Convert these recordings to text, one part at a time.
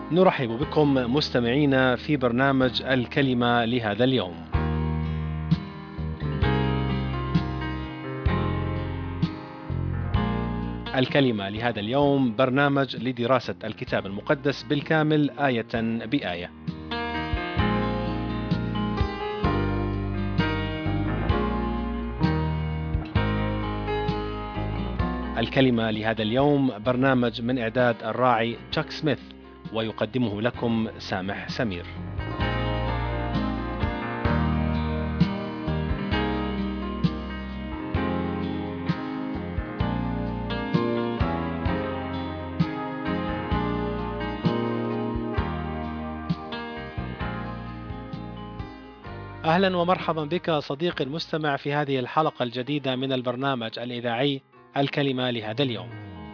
نرحب بكم مستمعينا في برنامج الكلمة لهذا اليوم. الكلمة لهذا اليوم برنامج لدراسة الكتاب المقدس بالكامل آية بآية. الكلمة لهذا اليوم برنامج من إعداد الراعي تشاك سميث، ويقدمه لكم سامح سمير. أهلا ومرحبا بك صديقي المستمع في هذه الحلقة الجديدة من البرنامج الإذاعي الكلمة لهذا اليوم.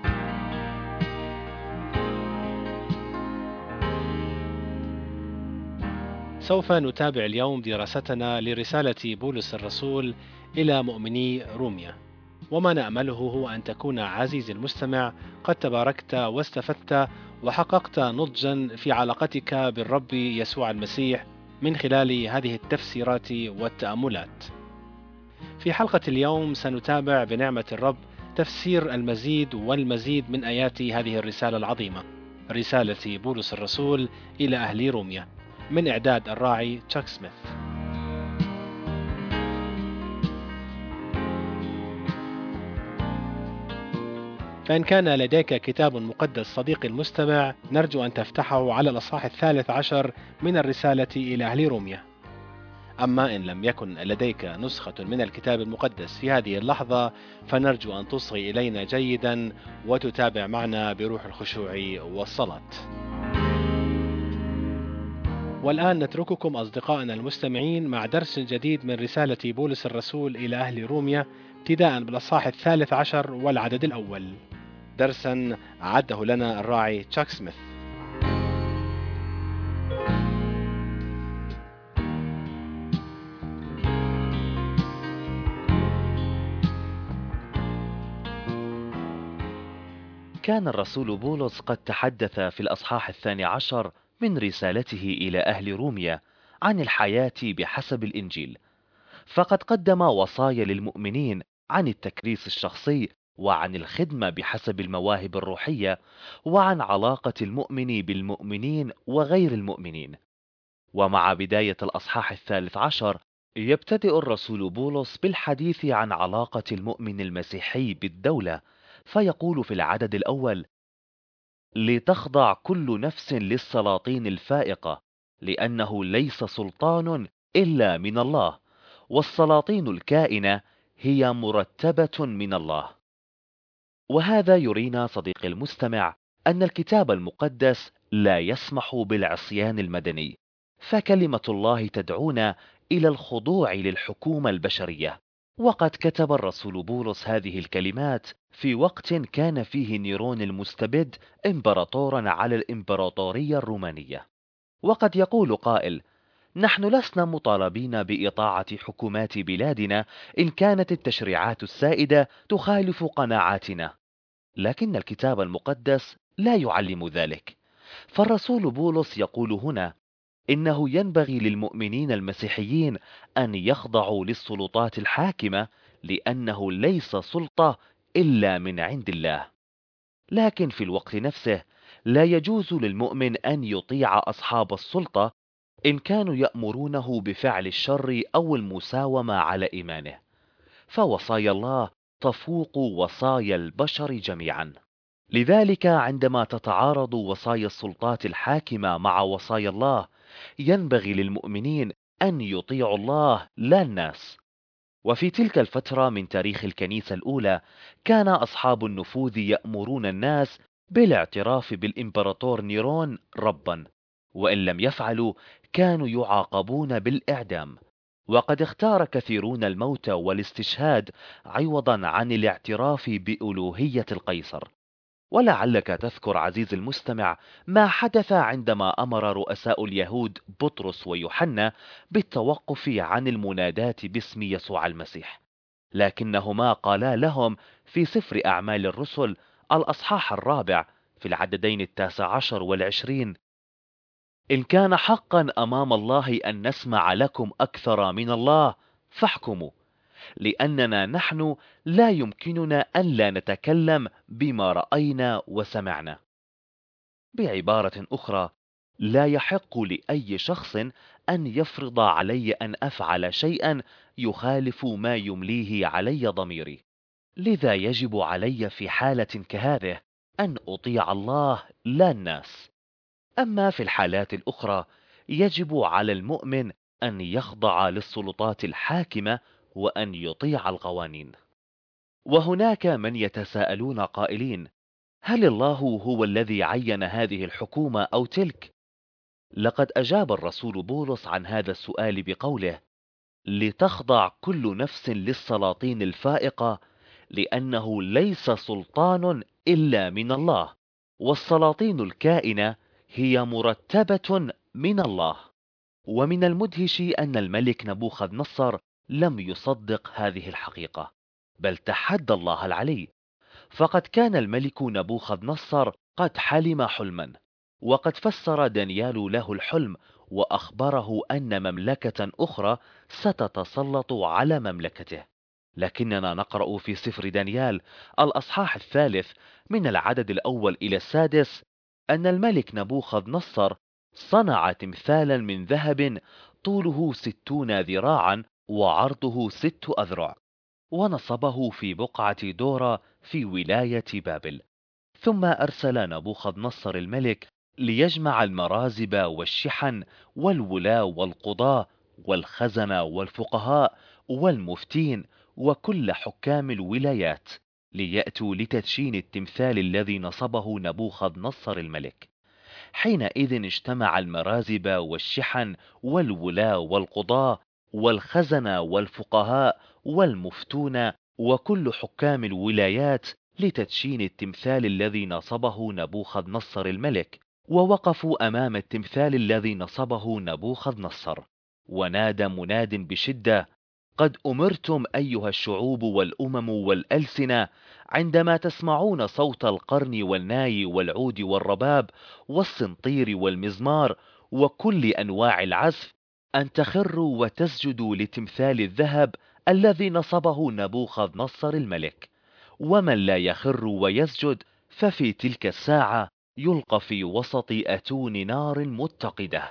سوف نتابع اليوم دراستنا لرسالة بولس الرسول إلى مؤمني روميا، وما نأمله هو أن تكون عزيزي المستمع قد تباركت واستفدت وحققت نضجا في علاقتك بالرب يسوع المسيح من خلال هذه التفسيرات والتأملات. في حلقة اليوم سنتابع بنعمة الرب تفسير المزيد والمزيد من آيات هذه الرسالة العظيمة، رسالة بولس الرسول إلى أهل روميا، من إعداد الراعي تشاك سميث. فإن كان لديك كتاب مقدس صديقي المستمع، نرجو أن تفتحه على الأصحاح 13 من الرسالة إلى أهل روميا. أما إن لم يكن لديك نسخة من الكتاب المقدس في هذه اللحظة، فنرجو أن تصغي إلينا جيدا وتتابع معنا بروح الخشوع والصلاة. والآن نترككم أصدقائنا المستمعين مع درس جديد من رسالة بولس الرسول إلى أهل روميا، ابتداء بالأصحاح 13 والعدد الأول. درسا أعده لنا الراعي تشاك سميث. كان الرسول بولس قد تحدث في الأصحاح 12 من رسالته إلى أهل روميا عن الحياة بحسب الإنجيل، فقد قدم وصايا للمؤمنين عن التكريس الشخصي وعن الخدمة بحسب المواهب الروحية وعن علاقة المؤمن بالمؤمنين وغير المؤمنين. ومع بداية الأصحاح 13 يبتدئ الرسول بولس بالحديث عن علاقة المؤمن المسيحي بالدولة، فيقول في العدد الأول: لتخضع كل نفس للسلاطين الفائقة، لأنه ليس سلطان إلا من الله، والسلاطين الكائنة هي مرتبة من الله. وهذا يرينا صديقي المستمع أن الكتاب المقدس لا يسمح بالعصيان المدني، فكلمة الله تدعونا إلى الخضوع للحكومة البشرية. وقد كتب الرسول بولس هذه الكلمات في وقت كان فيه نيرون المستبد إمبراطورا على الإمبراطورية الرومانية. وقد يقول قائل: نحن لسنا مطالبين بإطاعة حكومات بلادنا إن كانت التشريعات السائدة تخالف قناعاتنا. لكن الكتاب المقدس لا يعلم ذلك، فالرسول بولس يقول هنا إنه ينبغي للمؤمنين المسيحيين أن يخضعوا للسلطات الحاكمة، لأنه ليس سلطة إلا من عند الله. لكن في الوقت نفسه لا يجوز للمؤمن أن يطيع أصحاب السلطة إن كانوا يأمرونه بفعل الشر أو المساومة على إيمانه، فوصايا الله تفوق وصايا البشر جميعا. لذلك عندما تتعارض وصايا السلطات الحاكمة مع وصايا الله، ينبغي للمؤمنين أن يطيعوا الله لا الناس. وفي تلك الفترة من تاريخ الكنيسة الأولى، كان أصحاب النفوذ يأمرون الناس بالاعتراف بالإمبراطور نيرون ربا، وإن لم يفعلوا كانوا يعاقبون بالإعدام. وقد اختار كثيرون الموت والاستشهاد عوضا عن الاعتراف بألوهية القيصر. ولعلك تذكر عزيزي المستمع ما حدث عندما أمر رؤساء اليهود بطرس ويوحنا بالتوقف عن المناداة باسم يسوع المسيح، لكنهما قالا لهم في سفر أعمال الرسل الأصحاح 4 في العددين 19 و20: إن كان حقا أمام الله أن نسمع لكم أكثر من الله فاحكموا، لأننا نحن لا يمكننا أن لا نتكلم بما رأينا وسمعنا. بعبارة أخرى، لا يحق لأي شخص أن يفرض علي أن أفعل شيئا يخالف ما يمليه علي ضميري. لذا يجب علي في حالة كهذه أن أطيع الله لا الناس. أما في الحالات الأخرى يجب على المؤمن أن يخضع للسلطات الحاكمة وأن يطيع القوانين. وهناك من يتساءلون قائلين: هل الله هو الذي عين هذه الحكومة أو تلك؟ لقد أجاب الرسول بولس عن هذا السؤال بقوله: لتخضع كل نفس للسلاطين الفائقة، لأنه ليس سلطان إلا من الله، والسلاطين الكائنة هي مرتبة من الله. ومن المدهش أن الملك نبوخذ نصر لم يصدق هذه الحقيقة، بل تحدى الله العلي. فقد كان الملك نبوخذ نصر قد حلم حلما، وقد فسر دانيال له الحلم وأخبره أن مملكة أخرى ستتسلط على مملكته. لكننا نقرأ في سفر دانيال الأصحاح 3 من العدد الأول إلى 6 أن الملك نبوخذ نصر صنع تمثالا من ذهب طوله 60 ذراعا وعرضه 6 أذرع، ونصبه في بقعة دورة في ولاية بابل. ثم أرسل نبوخذ نصر الملك ليجمع المرازب والشحن والولاة والقضاة والخزنة والفقهاء والمفتين وكل حكام الولايات ليأتوا لتدشين التمثال الذي نصبه نبوخذ نصر الملك. حينئذ اجتمع المرازب والشحن والولاة والقضاة والخزنة والفقهاء والمفتون وكل حكام الولايات لتدشين التمثال الذي نصبه نبوخذ نصر الملك، ووقفوا أمام التمثال الذي نصبه نبوخذ نصر. ونادى مناد بشدة: قد أمرتم أيها الشعوب والأمم والألسنة، عندما تسمعون صوت القرن والناي والعود والرباب والسنطير والمزمار وكل أنواع العزف، أن تخروا وتسجدوا لتمثال الذهب الذي نصبه نبوخذ نصر الملك. ومن لا يخر ويسجد ففي تلك الساعة يلقى في وسط أتون نار متقدة.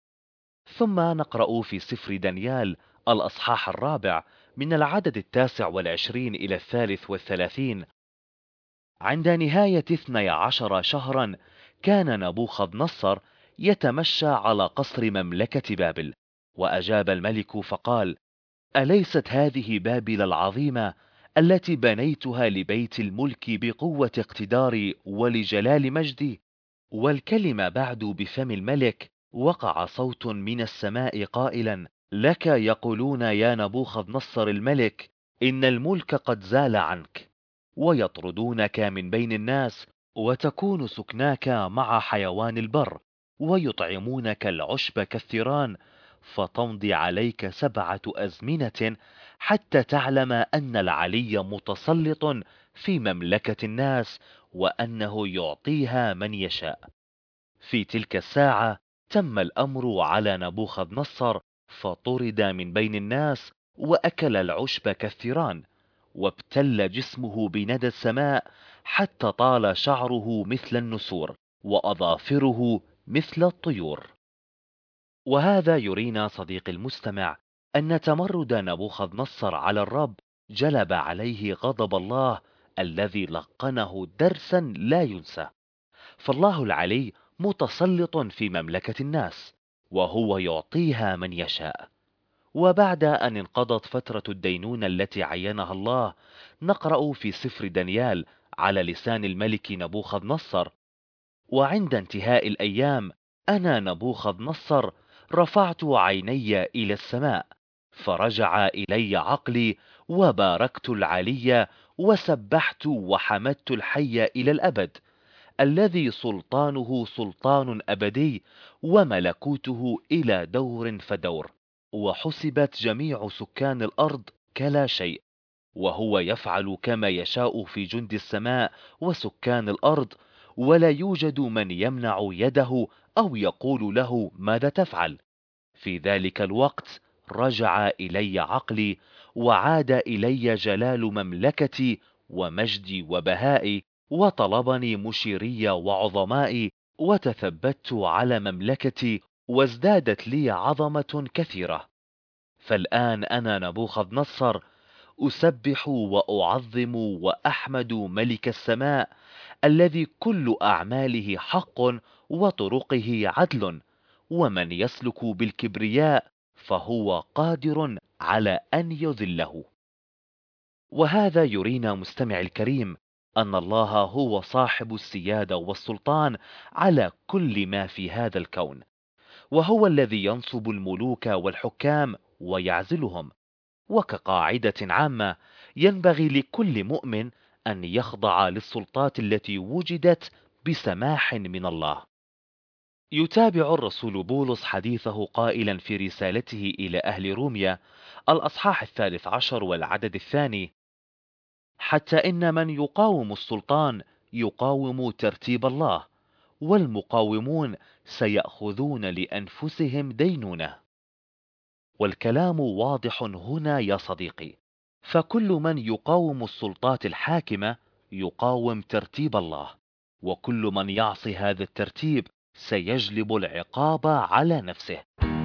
ثم نقرأ في سفر دانيال الأصحاح 4 من العدد 29 إلى 33: عند نهاية 12 شهرا كان نبوخذ نصر يتمشى على قصر مملكة بابل، وأجاب الملك فقال: أليست هذه بابل العظيمة التي بنيتها لبيت الملك بقوة اقتداري ولجلال مجدي؟ والكلمة بعد بفم الملك وقع صوت من السماء قائلا: لك يقولون يا نبوخذ نصر الملك إن الملك قد زال عنك، ويطردونك من بين الناس، وتكون سكناك مع حيوان البر، ويطعمونك العشب كالثيران، فتمضي عليك 7 أزمنة حتى تعلم أن العلي متسلط في مملكة الناس، وأنه يعطيها من يشاء. في تلك الساعة تم الأمر على نبوخذ نصر، فطرد من بين الناس وأكل العشب كالثيران، وابتل جسمه بندى السماء حتى طال شعره مثل النسور وأظافره مثل الطيور. وهذا يرينا صديقي المستمع أن تمرد نبوخذ نصر على الرب جلب عليه غضب الله الذي لقنه درسا لا ينسى. فالله العلي متسلط في مملكة الناس، وهو يعطيها من يشاء. وبعد أن انقضت فترة الدينونة التي عينها الله، نقرأ في سفر دانيال على لسان الملك نبوخذ نصر: وعند انتهاء الأيام أنا نبوخذ نصر رفعت عيني إلى السماء، فرجع إلي عقلي، وباركت العلي، وسبحت وحمدت الحي إلى الأبد، الذي سلطانه سلطان أبدي، وملكوته إلى دور فدور، وحسبت جميع سكان الأرض كلا شيء، وهو يفعل كما يشاء في جند السماء وسكان الأرض، ولا يوجد من يمنع يده أو يقول له ماذا تفعل. في ذلك الوقت رجع إلي عقلي، وعاد إلي جلال مملكتي ومجدي وبهائي، وطلبني مشيري وعظمائي، وتثبت على مملكتي، وازدادت لي عظمة كثيرة. فالآن أنا نبوخذ نصر أسبح وأعظم وأحمد ملك السماء، الذي كل أعماله حق وطرقه عدل، ومن يسلك بالكبرياء فهو قادر على أن يذله. وهذا يرينا مستمع الكريم أن الله هو صاحب السيادة والسلطان على كل ما في هذا الكون، وهو الذي ينصب الملوك والحكام ويعزلهم. وكقاعدة عامة، ينبغي لكل مؤمن أن يخضع للسلطات التي وجدت بسماح من الله. يتابع الرسول بولس حديثه قائلا في رسالته إلى أهل روميا الأصحاح 13 والعدد 2: حتى إن من يقاوم السلطان يقاوم ترتيب الله، والمقاومون سيأخذون لأنفسهم دينونة. والكلام واضح هنا يا صديقي، فكل من يقاوم السلطات الحاكمة يقاوم ترتيب الله، وكل من يعصي هذا الترتيب سيجلب العقاب على نفسه.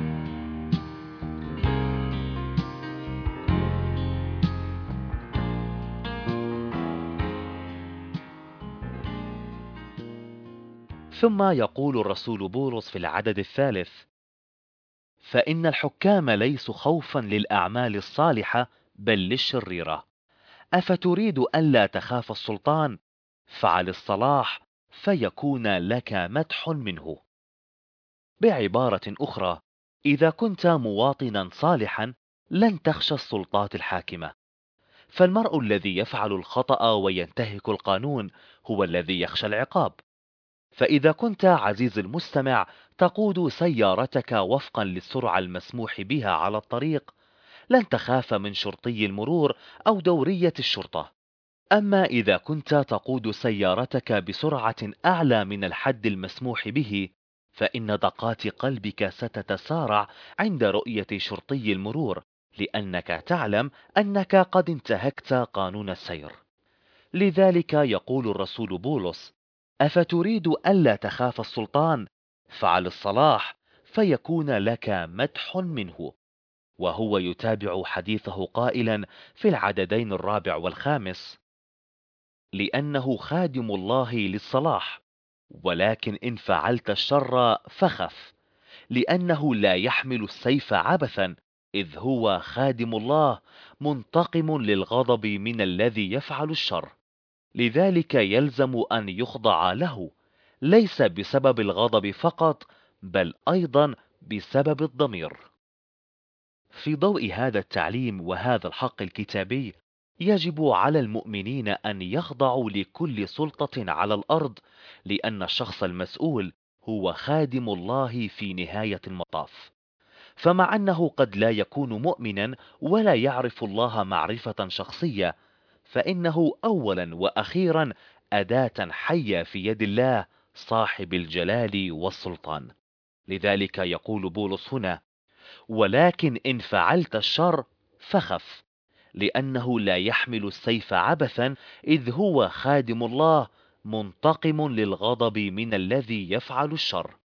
ثم يقول الرسول بولس في العدد 3: فإن الحكام ليسوا خوفا للأعمال الصالحة بل للشريرة. أفتريد ألا تخاف السلطان؟ فعل الصلاح فيكون لك مدح منه. بعبارة أخرى، إذا كنت مواطنا صالحا لن تخشى السلطات الحاكمة، فالمرء الذي يفعل الخطأ وينتهك القانون هو الذي يخشى العقاب. فإذا كنت عزيز المستمع تقود سيارتك وفقا للسرعة المسموح بها على الطريق، لن تخاف من شرطي المرور أو دورية الشرطة. أما إذا كنت تقود سيارتك بسرعة أعلى من الحد المسموح به، فإن دقات قلبك ستتسارع عند رؤية شرطي المرور، لأنك تعلم أنك قد انتهكت قانون السير. لذلك يقول الرسول بولس: أفتريد ألا تخاف السلطان؟ فعل الصلاح فيكون لك مدح منه. وهو يتابع حديثه قائلا في العددين 4 و5: لأنه خادم الله للصلاح، ولكن إن فعلت الشر فخف، لأنه لا يحمل السيف عبثا، إذ هو خادم الله منتقم للغضب من الذي يفعل الشر. لذلك يلزم أن يخضع له، ليس بسبب الغضب فقط بل أيضا بسبب الضمير. في ضوء هذا التعليم وهذا الحق الكتابي، يجب على المؤمنين أن يخضعوا لكل سلطة على الأرض، لأن الشخص المسؤول هو خادم الله في نهاية المطاف. فمع أنه قد لا يكون مؤمنا ولا يعرف الله معرفة شخصية، فإنه أولا وأخيرا أداة حية في يد الله صاحب الجلال والسلطان. لذلك يقول بولس هنا: ولكن إن فعلت الشر فخف، لأنه لا يحمل السيف عبثا، إذ هو خادم الله منتقم للغضب من الذي يفعل الشر.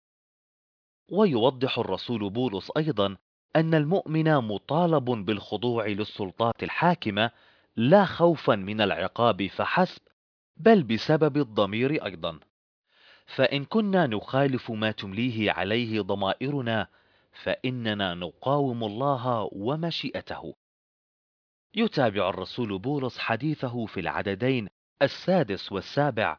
ويوضح الرسول بولس أيضا أن المؤمن مطالب بالخضوع للسلطات الحاكمة، لا خوفا من العقاب فحسب، بل بسبب الضمير أيضا. فإن كنا نخالف ما تمليه عليه ضمائرنا فإننا نقاوم الله ومشيئته. يتابع الرسول بولس حديثه في العددين 6 و7: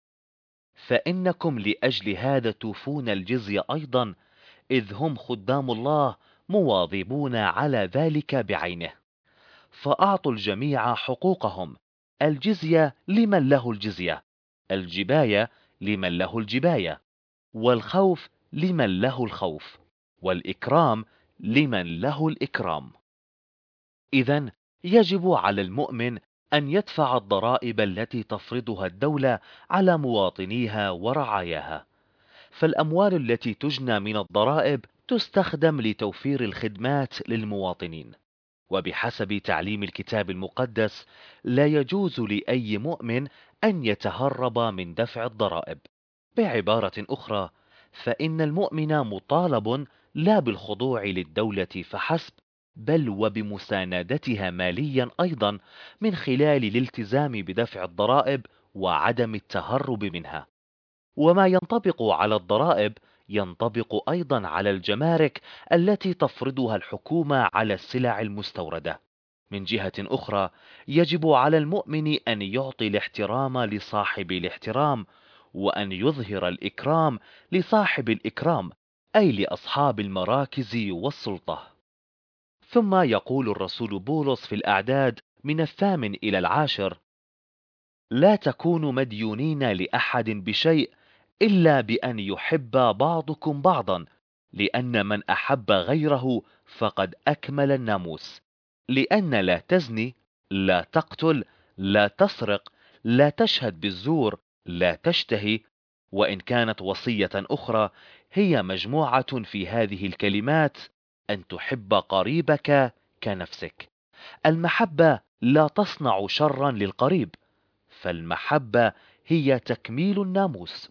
فإنكم لأجل هذا توفون الجزية أيضا، إذ هم خدام الله مواظبون على ذلك بعينه. فأعطوا الجميع حقوقهم، الجزية لمن له الجزية، الجباية لمن له الجباية، والخوف لمن له الخوف، والإكرام لمن له الإكرام. إذن يجب على المؤمن أن يدفع الضرائب التي تفرضها الدولة على مواطنيها ورعاياها. فالأموال التي تجنى من الضرائب تستخدم لتوفير الخدمات للمواطنين. وبحسب تعليم الكتاب المقدس، لا يجوز لأي مؤمن أن يتهرب من دفع الضرائب. بعبارة أخرى، فإن المؤمن مطالب لا بالخضوع للدولة فحسب، بل وبمساندتها ماليا أيضا، من خلال الالتزام بدفع الضرائب وعدم التهرب منها. وما ينطبق على الضرائب ينطبق أيضا على الجمارك التي تفرضها الحكومة على السلع المستوردة. من جهة أخرى، يجب على المؤمن أن يعطي الاحترام لصاحب الاحترام، وأن يظهر الإكرام لصاحب الإكرام، أي لأصحاب المراكز والسلطة. ثم يقول الرسول بولس في الأعداد من 8 إلى 10: لا تكونوا مديونين لأحد بشيء إلا بأن يحب بعضكم بعضا، لأن من أحب غيره فقد أكمل الناموس. لأن لا تزني، لا تقتل، لا تسرق، لا تشهد بالزور، لا تشتهي. وإن كانت وصية أخرى هي مجموعة في هذه الكلمات: أن تحب قريبك كنفسك. المحبة لا تصنع شرا للقريب، فالمحبة هي تكميل الناموس.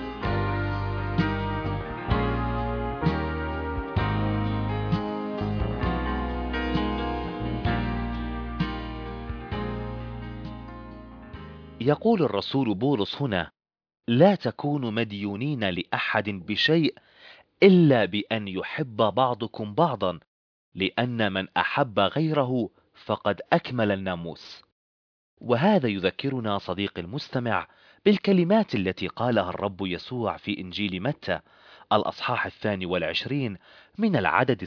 يقول الرسول بولس هنا: لا تكونوا مديونين لأحد بشيء إلا بأن يحب بعضكم بعضا، لأن من أحب غيره فقد أكمل الناموس. وهذا يذكرنا صديقي المستمع بالكلمات التي قالها الرب يسوع في إنجيل متى الأصحاح 22 من العدد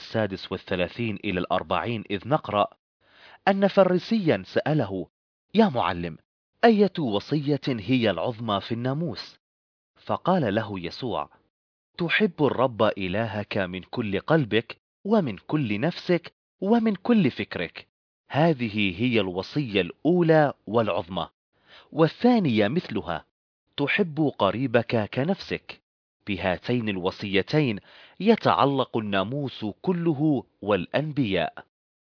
36 إلى 40، إذ نقرأ أن فريسيا سأله: يا معلم، أية وصية هي العظمى في الناموس؟ فقال له يسوع: تحب الرب إلهك من كل قلبك ومن كل نفسك ومن كل فكرك، هذه هي الوصية الأولى والعظمى. والثانية مثلها: تحب قريبك كنفسك. بهاتين الوصيتين يتعلق الناموس كله والأنبياء.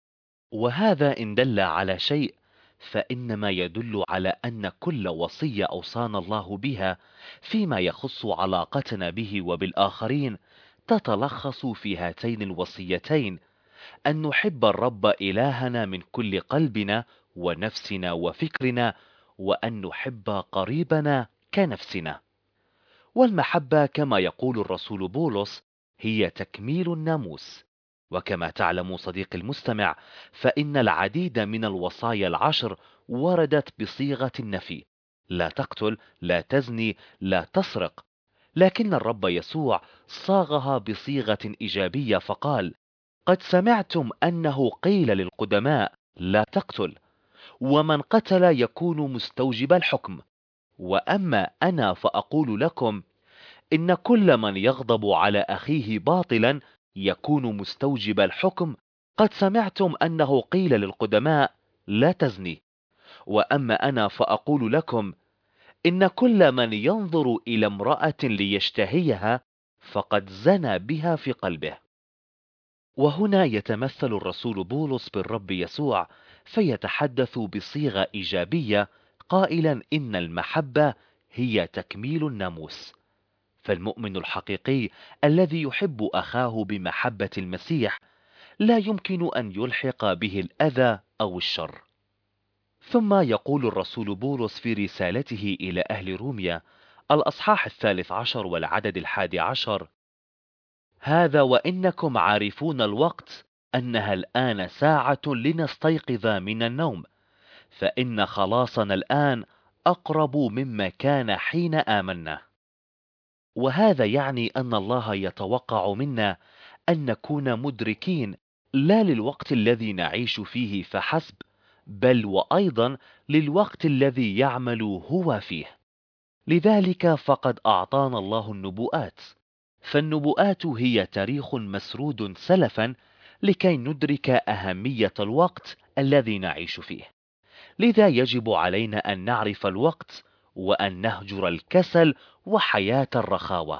وهذا إن دل على شيء فإنما يدل على أن كل وصية أوصانا الله بها فيما يخص علاقتنا به وبالآخرين تتلخص في هاتين الوصيتين: أن نحب الرب إلهنا من كل قلبنا ونفسنا وفكرنا، وأن نحب قريبنا كنفسنا. والمحبة كما يقول الرسول بولس هي تكميل الناموس. وكما تعلم صديقي المستمع، فإن العديد من الوصايا العشر وردت بصيغة النفي: لا تقتل، لا تزني، لا تسرق. لكن الرب يسوع صاغها بصيغة إيجابية فقال: قد سمعتم أنه قيل للقدماء لا تقتل، ومن قتل يكون مستوجب الحكم. وأما أنا فأقول لكم إن كل من يغضب على أخيه باطلا يكون مستوجب الحكم. قد سمعتم أنه قيل للقدماء لا تزني، وأما أنا فأقول لكم إن كل من ينظر إلى امرأة ليشتهيها فقد زنى بها في قلبه. وهنا يتمثل الرسول بولس بالرب يسوع فيتحدث بصيغة إيجابية قائلا إن المحبة هي تكميل الناموس. فالمؤمن الحقيقي الذي يحب أخاه بمحبة المسيح لا يمكن أن يلحق به الأذى أو الشر. ثم يقول الرسول بولس في رسالته إلى أهل روميا الأصحاح 13 والعدد 11: هذا وإنكم عارفون الوقت أنها الآن ساعة لنستيقظ من النوم، فإن خلاصنا الآن أقرب مما كان حين آمنا. وهذا يعني أن الله يتوقع منا أن نكون مدركين لا للوقت الذي نعيش فيه فحسب، بل وأيضا للوقت الذي يعمل هو فيه. لذلك فقد أعطانا الله النبوءات، فالنبوءات هي تاريخ مسرود سلفا لكي ندرك أهمية الوقت الذي نعيش فيه. لذا يجب علينا أن نعرف الوقت، وأن نهجر الكسل وحياة الرخاوة،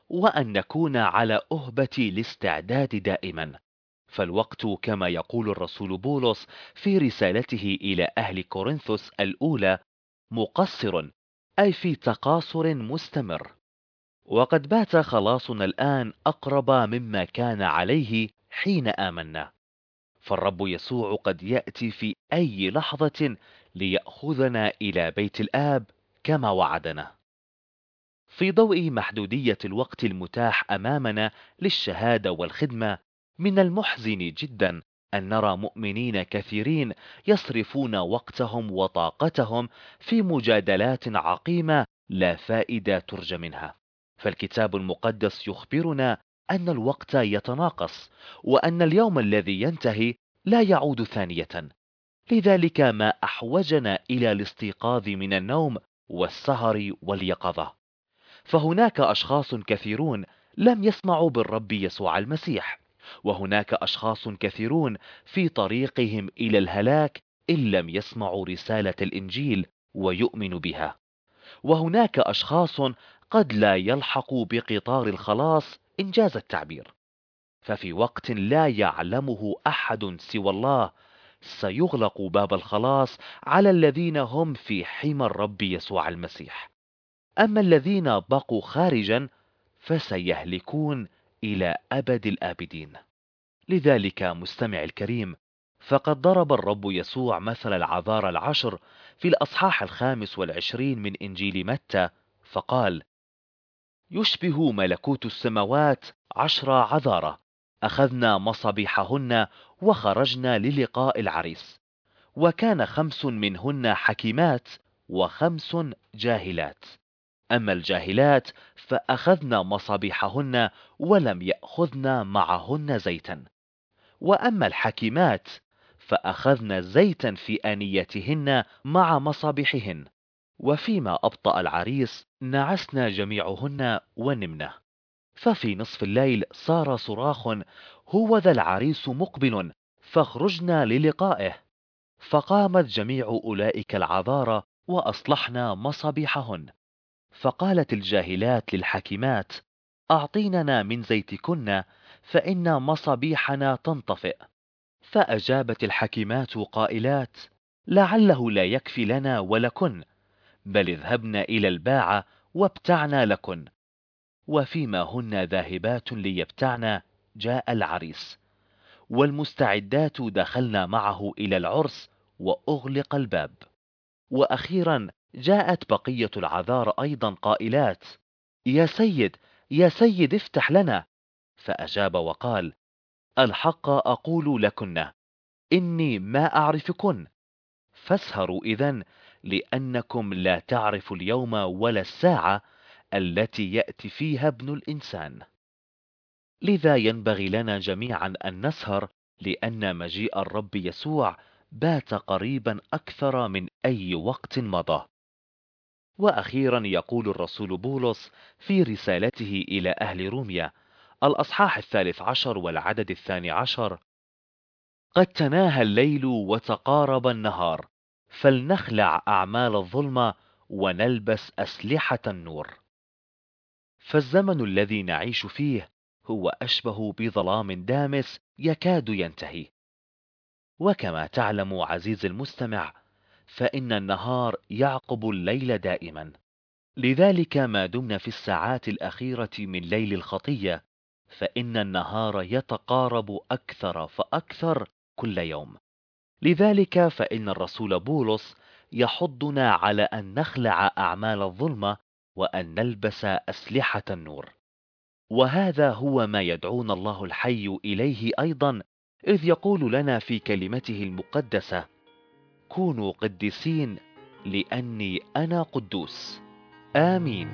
وأن نكون على أهبة الاستعداد دائما. فالوقت كما يقول الرسول بولس في رسالته إلى أهل كورنثوس الأولى مقصر، أي في تقاصر مستمر. وقد بات خلاصنا الآن أقرب مما كان عليه حين آمنا، فالرب يسوع قد يأتي في أي لحظة ليأخذنا إلى بيت الآب كما وعدنا. في ضوء محدودية الوقت المتاح أمامنا للشهادة والخدمة، من المحزن جدا أن نرى مؤمنين كثيرين يصرفون وقتهم وطاقتهم في مجادلات عقيمة لا فائدة ترجى منها. فالكتاب المقدس يخبرنا أن الوقت يتناقص، وأن اليوم الذي ينتهي لا يعود ثانية. لذلك ما أحوجنا إلى الاستيقاظ من النوم والسهر واليقظة. فهناك أشخاص كثيرون لم يسمعوا بالرب يسوع المسيح، وهناك أشخاص كثيرون في طريقهم إلى الهلاك إن لم يسمعوا رسالة الإنجيل ويؤمنوا بها. وهناك أشخاص قد لا يلحقوا بقطار الخلاص إنجاز التعبير. ففي وقت لا يعلمه أحد سوى الله سيغلق باب الخلاص على الذين هم في حمى الرب يسوع المسيح. أما الذين بقوا خارجا فسيهلكون إلى أبد الآبدين. لذلك مستمع الكريم، فقد ضرب الرب يسوع مثل العذارى العشر في الأصحاح 25 من إنجيل متى، فقال: يشبه ملكوت السماوات 10 عذارى أخذنا مصابيحهن وخرجنا للقاء العريس، وكان 5 منهن حكيمات و5 جاهلات. أما الجاهلات فأخذن مصابيحهن ولم يأخذن معهن زيتا، وأما الحكيمات فأخذن زيتا في آنيتهن مع مصابيحهن. وفيما أبطأ العريس نعسنا جميعهن ونمنا. ففي نصف الليل صار صراخ: هو ذا العريس مقبل فاخرجنا للقائه. فقامت جميع أولئك العذارى وأصلحنا مصابيحهن. فقالت الجاهلات للحكيمات: أعطيننا من زيتكن فإن مصابيحنا تنطفئ. فأجابت الحكيمات قائلات: لعله لا يكفي لنا ولكن، بل اذهبن إلى الباعة وابتعنا لكن. وفيما هن ذاهبات ليبتعن جاء العريس، والمستعدات دخلنا معه إلى العرس وأغلق الباب. وأخيرا جاءت بقية العذار أيضا قائلات: يا سيد، يا سيد، افتح لنا. فأجاب وقال: الحق أقول لكن إني ما أعرفكن، فاسهروا إذن، لأنكم لا تعرفوا اليوم ولا الساعة التي يأتي فيها ابن الإنسان. لذا ينبغي لنا جميعا أن نسهر، لأن مجيء الرب يسوع بات قريبا أكثر من أي وقت مضى. وأخيرا يقول الرسول بولس في رسالته إلى أهل روميا الأصحاح 13 والعدد 12: قد تناهى الليل وتقارب النهار، فلنخلع أعمال الظلمة ونلبس أسلحة النور. فالزمن الذي نعيش فيه هو أشبه بظلام دامس يكاد ينتهي. وكما تعلم عزيزي المستمع، فإن النهار يعقب الليل دائما. لذلك ما دمنا في الساعات الأخيرة من ليل الخطية، فإن النهار يتقارب أكثر فأكثر كل يوم. لذلك فإن الرسول بولس يحضنا على أن نخلع أعمال الظلمة وأن نلبس أسلحة النور. وهذا هو ما يدعونا الله الحي إليه أيضا، إذ يقول لنا في كلمته المقدسة: كونوا قديسين لأني أنا قدوس. آمين.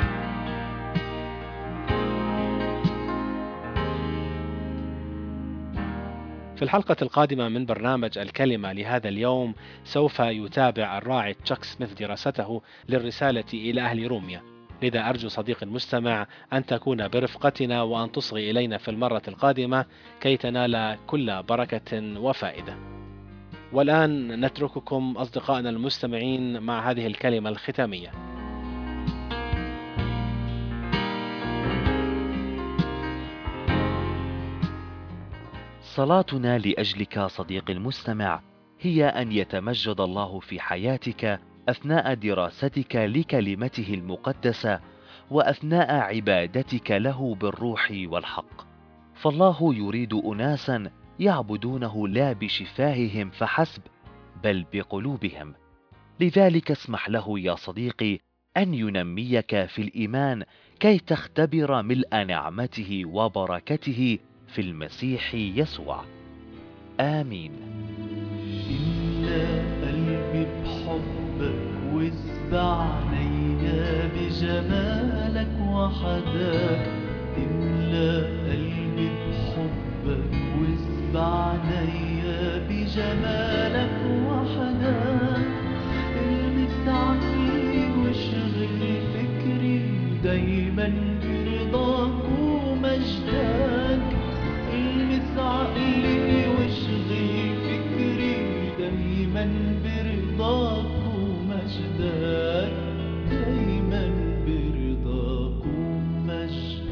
في الحلقة القادمة من برنامج الكلمة لهذا اليوم سوف يتابع الراعي تشاك سميث دراسته للرسالة إلى أهل روميا. لذا أرجو صديقي المستمع أن تكون برفقتنا وأن تصغي إلينا في المرة القادمة كي تنال كل بركة وفائدة. والآن نترككم أصدقائنا المستمعين مع هذه الكلمة الختامية. صلاتنا لأجلك صديقي المستمع هي أن يتمجد الله في حياتك أثناء دراستك لكلمته المقدسة وأثناء عبادتك له بالروح والحق. فالله يريد أناسا يعبدونه لا بشفاههم فحسب بل بقلوبهم. لذلك اسمح له يا صديقي أن ينميك في الإيمان كي تختبر ملء نعمته وبركته في المسيح يسوع. آمين. إملى قلبي بحبك واسبع عينيا بجمالك وحداك. إملى قلبي بحبك واسبع عينيا بجمالك وحداك. المس عقلي واشغل فكري دايما برضاك ومجدك. المس عقلي واشغل فكري دايما برضاك ومجدك. دايما برضاك ومجدك.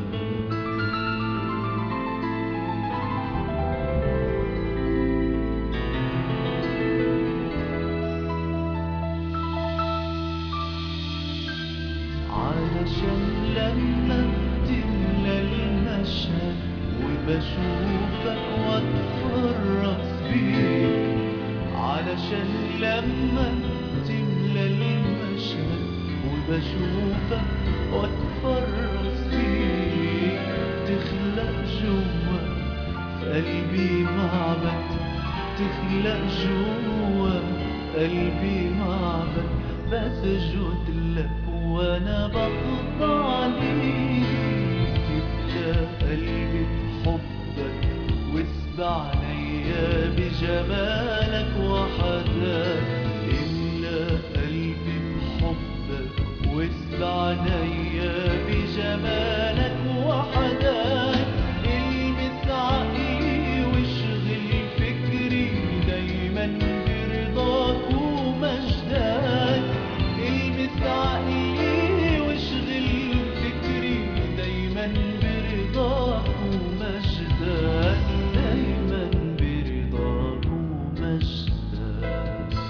علشان لما بتملى المشهد وبشوفك واتفرس بيك. علشان لما بتملى المشهد وبشوفك واتفرس بيك. تخلق جوا في قلبي معبد. تخلق جوا في قلبي معبد. بسجد لك وانا بخضع ليك. املى قلبي بحبك واسبع عينيا بجمالك وحداك. املى قلبي بحبك واسبع عينيا بجمالك وحداك. المس عقلي واشغل فكري دايما برضاك ومجدك. المس عقلي واشغل فكري دايما برضاك ومجدك. دايما برضاك ومجدك.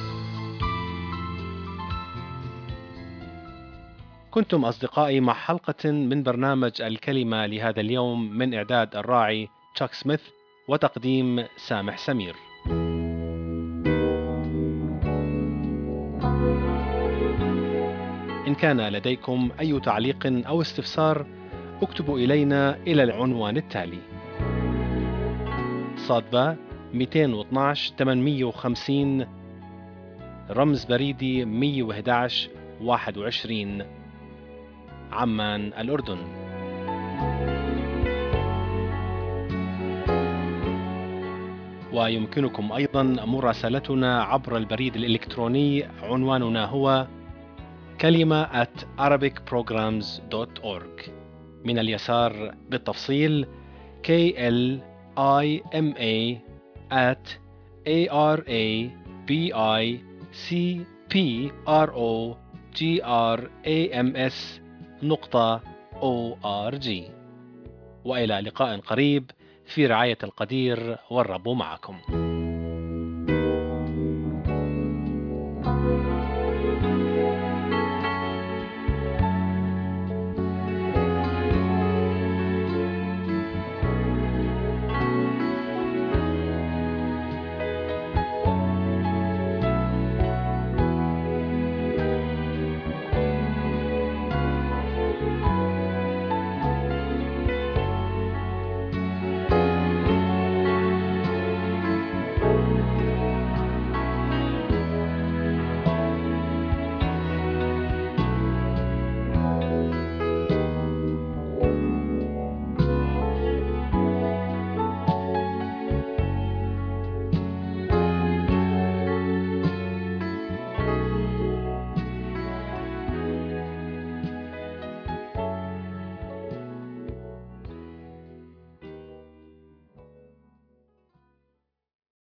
كنتم أصدقائي مع حلقة من برنامج الكلمة لهذا اليوم من إعداد الراعي تشاك سميث وتقديم سامح سمير. إن كان لديكم أي تعليق أو استفسار اكتبوا إلينا إلى العنوان التالي: صادبة 212 850 رمز بريدي 111 21 عمان الأردن. ويمكنكم أيضا مراسلتنا عبر البريد الإلكتروني. عنواننا هو كلمة @arabicprograms.org. من اليسار بالتفصيل klima@arabicprograms.org. وإلى لقاء قريب في رعاية القدير والرب معكم.